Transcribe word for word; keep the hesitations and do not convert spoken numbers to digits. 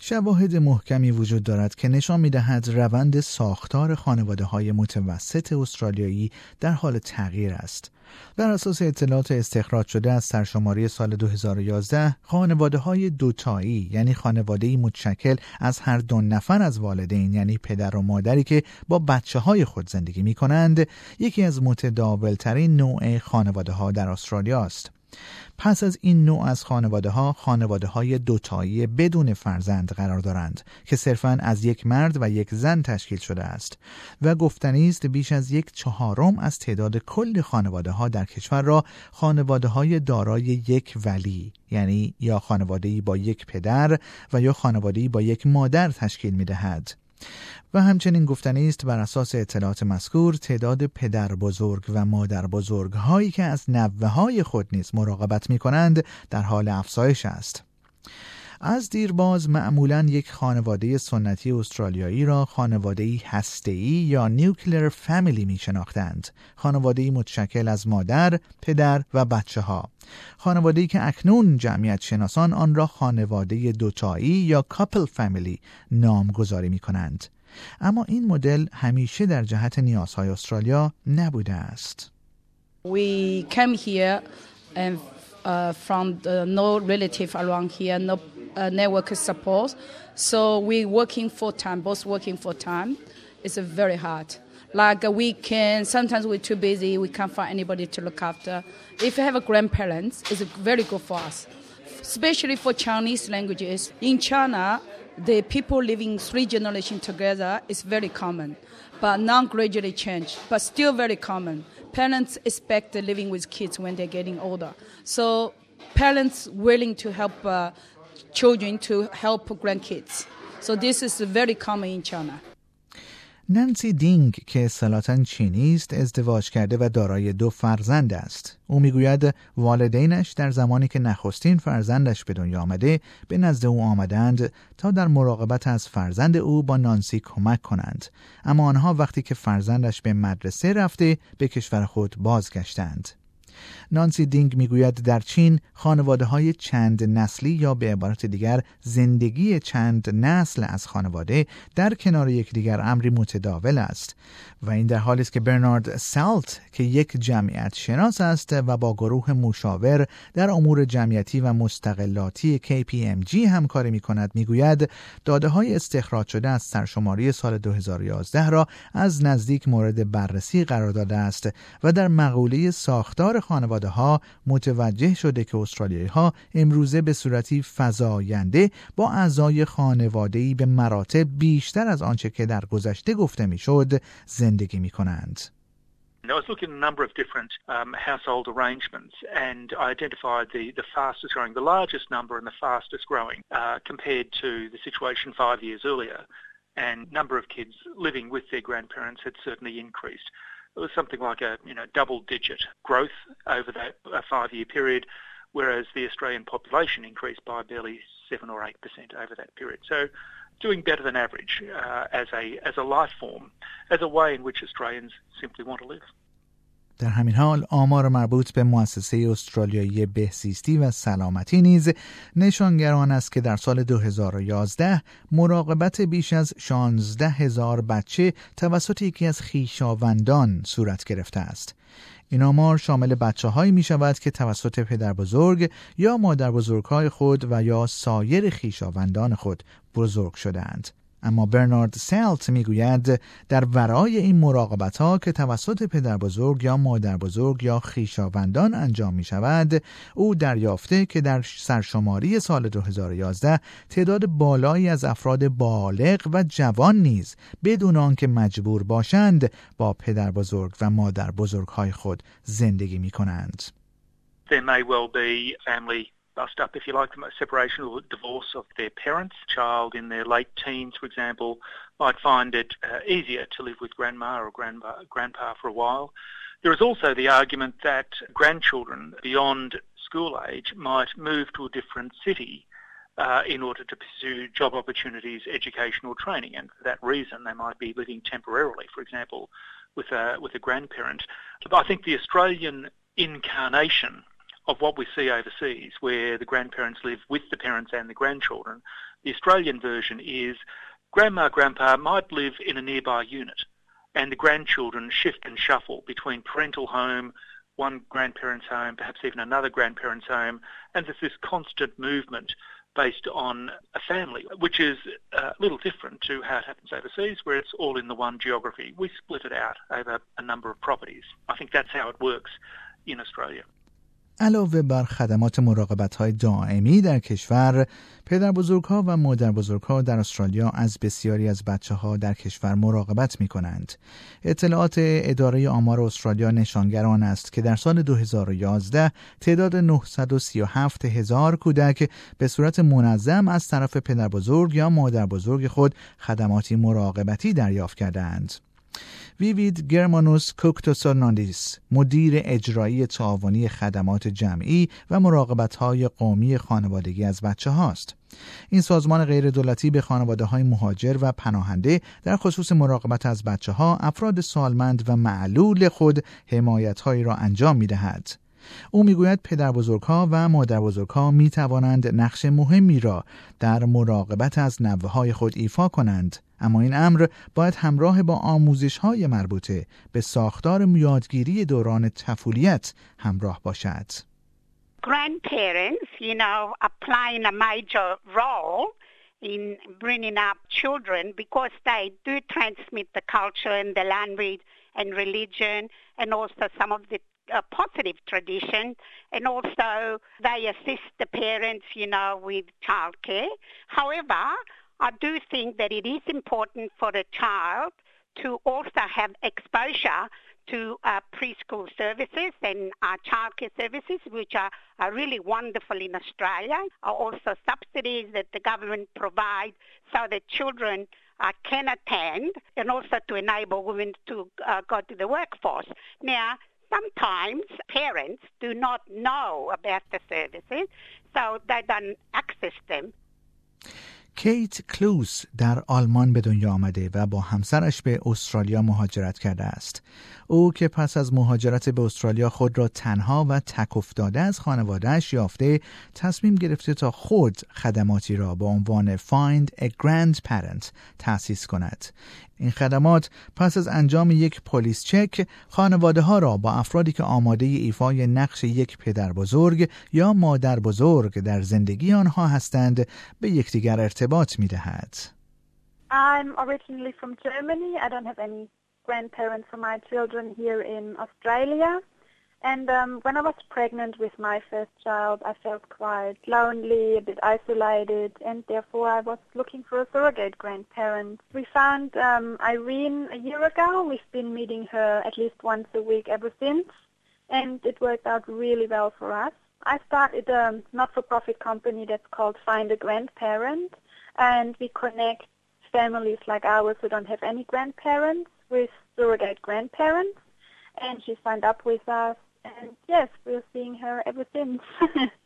شواهد محکمی وجود دارد که نشان می‌دهد روند ساختار خانواده‌های متوسط استرالیایی در حال تغییر است. بر اساس اطلاعات استخراج شده از سرشماری سال دو هزار و یازده، خانواده‌های دوتایی یعنی خانواده‌ای متشکل از هر دو نفر از والدین یعنی پدر و مادری که با بچه‌های خود زندگی می‌کنند، یکی از متداول‌ترین نوع خانواده‌ها در استرالیا است. پس از این نوع از خانواده ها، خانواده های دوتایی بدون فرزند قرار دارند که صرفاً از یک مرد و یک زن تشکیل شده است و گفتنی است بیش از یک چهارم از تعداد کل خانواده ها در کشور را خانواده های دارای یک ولی یعنی یا خانواده‌ای با یک پدر و یا خانواده‌ای با یک مادر تشکیل می دهد. و همچنین گفتنی است بر اساس اطلاعات مذکور تعداد پدر بزرگ و مادر بزرگ هایی که از نوه های خود نیز مراقبت می کنند در حال افزایش است. از دیرباز معمولاً یک خانواده سنتی استرالیایی را خانواده‌ای هسته‌ای یا نیوکلیر فامیلی می شناختند. خانواده‌ای متشکل از مادر، پدر و بچه ها. خانواده‌ای که اکنون جمعیت شناسان آن را خانواده دوتایی یا کاپل فامیلی نامگذاری می کنند. اما این مدل همیشه در جهت نیازهای استرالیا نبوده است. We came here and uh, from the, no relative around here, no uh, network support. So we working full time, both working full time. It's uh, very hard. Like a weekend, sometimes we're too busy, we can't find anybody to look after. If you have a grandparents, it's very good for us, especially for Chinese languages. In China, the people living three generations together is very common, but now gradually change, but still very common. Parents expect living with kids when they're getting older. So parents willing to help uh, children to help grandkids. So this is very common in China. نانسی دینگ که اصالتاً چینی است ازدواج کرده و دارای دو فرزند است. او میگوید والدینش در زمانی که نخستین فرزندش به دنیا آمده به نزد او آمدند تا در مراقبت از فرزند او با نانسی کمک کنند، اما آنها وقتی که فرزندش به مدرسه رفته به کشور خود بازگشتند. نانسی دینگ میگوید در چین خانواده‌های چند نسلی یا به عبارت دیگر زندگی چند نسل از خانواده در کنار یکدیگر امری متداول است و این در حالی است که برنارد سالت که یک جمعیت شناس است و با گروه مشاور در امور جمعیتی و مستقلاتی کی پی ام جی همکاری می‌کند میگوید داده‌های استخراج شده از سرشماری سال دو هزار و یازده را از نزدیک مورد بررسی قرار داده است و در مقوله ساختار خانواده ها متوجه شده که استرالیایی ها امروزه به صورتی فزاینده با اعضای خانواده‌ای به مراتب بیشتر از آنچه که در گذشته گفته میشد زندگی می کنند. I was looking at a number of different um, household arrangements and I identified the, the fastest growing, the largest number and the fastest growing uh, compared to the situation five years earlier. And number of kids living with their grandparents had certainly increased. It was something like a you know double-digit growth over that uh, five-year period, whereas the Australian population increased by barely seven or eight percent over that period. So, doing better than average uh, as a as a life form, as a way in which Australians simply want to live. در همین حال آمار مربوط به مؤسسه استرالیایی بهزیستی و سلامتی نیز نشانگر آن است که در سال دو هزار و یازده مراقبت بیش از شانزده هزار بچه توسط یکی از خویشاوندان صورت گرفته است. این آمار شامل بچه هایی می شود که توسط پدر بزرگ یا مادر بزرگهای خود و یا سایر خویشاوندان خود بزرگ شدند. اما برنارد سالت میگوید در ورای این مراقبت ها که توسط پدر بزرگ یا مادر بزرگ یا خویشاوندان انجام می شود، او دریافته که در سرشماری سال دو هزار و یازده تعداد بالایی از افراد بالغ و جوان نیز بدون آنکه مجبور باشند با پدر بزرگ و مادر بزرگ های خود زندگی می کنند. There may well be family bust up, if you like, the separation or divorce of their parents. A child in their late teens, for example, might find it uh, easier to live with grandma or grandpa, grandpa for a while. There is also the argument that grandchildren beyond school age might move to a different city uh, in order to pursue job opportunities, education or training, and for that reason they might be living temporarily, for example, with a, with a grandparent. But I think the Australian incarnation of what we see overseas, where the grandparents live with the parents and the grandchildren, The Australian version is grandma, grandpa might live in a nearby unit, and the grandchildren shift and shuffle between parental home, one grandparent's home, perhaps even another grandparent's home, and there's this constant movement based on a family, which is a little different to how it happens overseas, where it's all in the one geography. We split it out over a number of properties. I think that's how it works in Australia. علاوه بر خدمات مراقبت‌های دائمی در کشور، پدربزرگ‌ها و مادربزرگ‌ها در استرالیا از بسیاری از بچه‌ها در کشور مراقبت می‌کنند. اطلاعات اداره آمار استرالیا نشانگر آن است که در سال دو هزار و یازده تعداد نهصد و سی و هفت هزار کودک به صورت منظم از طرف پدربزرگ یا مادربزرگ خود خدماتی مراقبتی دریافت کردند. ویوید گرمانوس کوکتوسونالیس، مدیر اجرایی تعاونی خدمات جمعی و مراقبت‌های قومی خانوادگی از بچه هاست. این سازمان غیردولتی به خانواده‌های مهاجر و پناهنده در خصوص مراقبت از بچه ها، افراد سالمند و معلول خود حمایت‌هایی را انجام می‌دهد. او میگوید پدربزرگ‌ها و مادربزرگ‌ها می‌توانند نقش مهمی را در مراقبت از نوه‌های خود ایفا کنند، اما این امر باید همراه با آموزش‌های مربوطه به ساختار یادگیری دوران طفولیت همراه باشد. Grandparents, you know, are playing a major role in bringing up children because they do transmit the culture and the language and religion and also some of the a positive tradition, and also they assist the parents, you know, with childcare. However, I do think that it is important for the child to also have exposure to uh, preschool services and uh, childcare services, which are, are really wonderful in Australia. Are also subsidies that the government provides so that children uh, can attend, and also to enable women to uh, go to the workforce. Now, sometimes parents do not know about the services, so they don't access them. کیت کلوس در آلمان به دنیا آمده و با همسرش به استرالیا مهاجرت کرده است. او که پس از مهاجرت به استرالیا خود را تنها و تک افتاده از خانواده‌اش یافته، تصمیم گرفته تا خود خدماتی را با عنوان Find a Grandparent تأسیس کند. این خدمات پس از انجام یک پلیس چک خانواده‌ها را با افرادی که آماده ایفای نقش یک پدر بزرگ یا مادر بزرگ در زندگی آنها هستند به یکدیگر ارتباط می‌دهد. I'm originally from Germany. I don't have any grandparents for my children here in Australia. And um, when I was pregnant with my first child, I felt quite lonely, a bit isolated, and therefore I was looking for a surrogate grandparent. We found um, Irene a year ago. We've been meeting her at least once a week ever since, and it worked out really well for us. I started a not-for-profit company that's called Find a Grandparent, and we connect families like ours who don't have any grandparents with surrogate grandparents, and she signed up with us. And yes, we're seeing her ever since.